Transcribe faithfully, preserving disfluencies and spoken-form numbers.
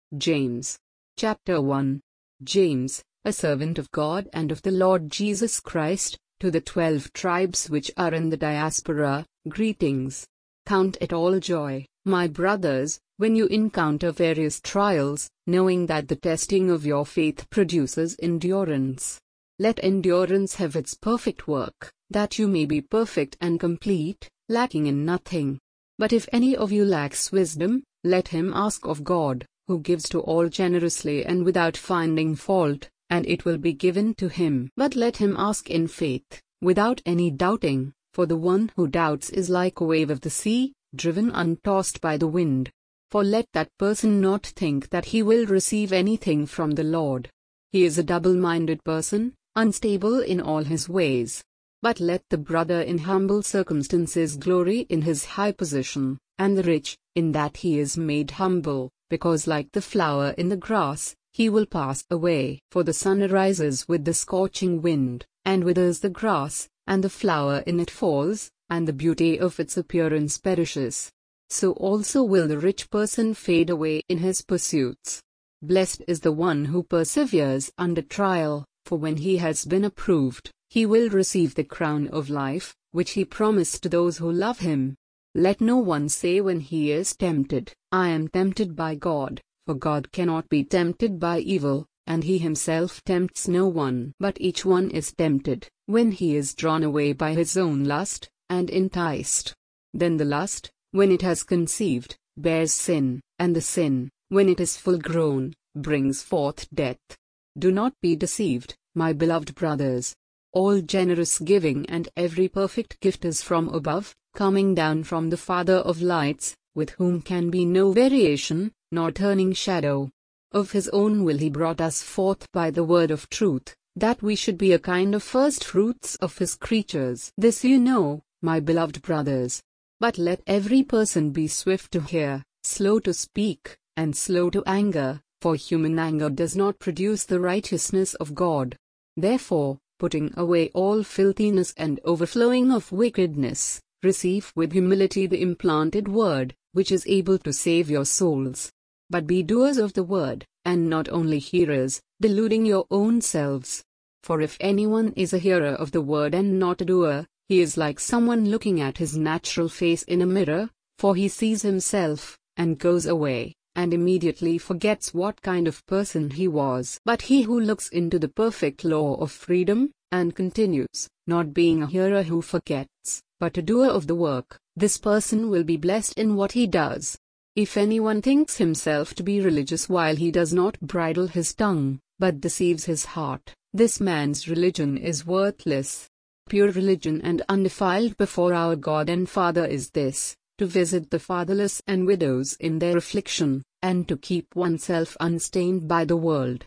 James. Chapter one. James, a servant of God and of the Lord Jesus Christ, to the twelve tribes which are in the diaspora, greetings. Count it all joy, my brothers, when you encounter various trials, knowing that the testing of your faith produces endurance. Let endurance have its perfect work, that you may be perfect and complete, lacking in nothing. But if any of you lacks wisdom, let him ask of God, who gives to all generously and without finding fault, and it will be given to him. But let him ask in faith, without any doubting, for the one who doubts is like a wave of the sea, driven and tossed by the wind. For let that person not think that he will receive anything from the Lord. He is a double-minded person, unstable in all his ways. But let the brother in humble circumstances glory in his high position, and the rich, in that he is made humble, because like the flower in the grass, he will pass away. For the sun arises with the scorching wind, and withers the grass, and the flower in it falls, and the beauty of its appearance perishes. So also will the rich person fade away in his pursuits. Blessed is the one who perseveres under trial, for when he has been approved, he will receive the crown of life, which he promised to those who love him. Let no one say when he is tempted, I am tempted by God, for God cannot be tempted by evil, and he himself tempts no one. But each one is tempted, when he is drawn away by his own lust, and enticed. Then the lust, when it has conceived, bears sin, and the sin, when it is full grown, brings forth death. Do not be deceived, my beloved brothers. All generous giving and every perfect gift is from above, coming down from the Father of lights, with whom can be no variation, nor turning shadow. Of his own will he brought us forth by the word of truth, that we should be a kind of first fruits of his creatures. This you know, my beloved brothers. But let every person be swift to hear, slow to speak, and slow to anger, for human anger does not produce the righteousness of God. Therefore, putting away all filthiness and overflowing of wickedness, receive with humility the implanted word, which is able to save your souls. But be doers of the word, and not only hearers, deluding your own selves. For if anyone is a hearer of the word and not a doer, he is like someone looking at his natural face in a mirror, for he sees himself, and goes away, and immediately forgets what kind of person he was. But he who looks into the perfect law of freedom, and continues, not being a hearer who forgets, but a doer of the work, this person will be blessed in what he does. If anyone thinks himself to be religious while he does not bridle his tongue, but deceives his heart, this man's religion is worthless. Pure religion and undefiled before our God and Father is this, to visit the fatherless and widows in their affliction, and to keep oneself unstained by the world.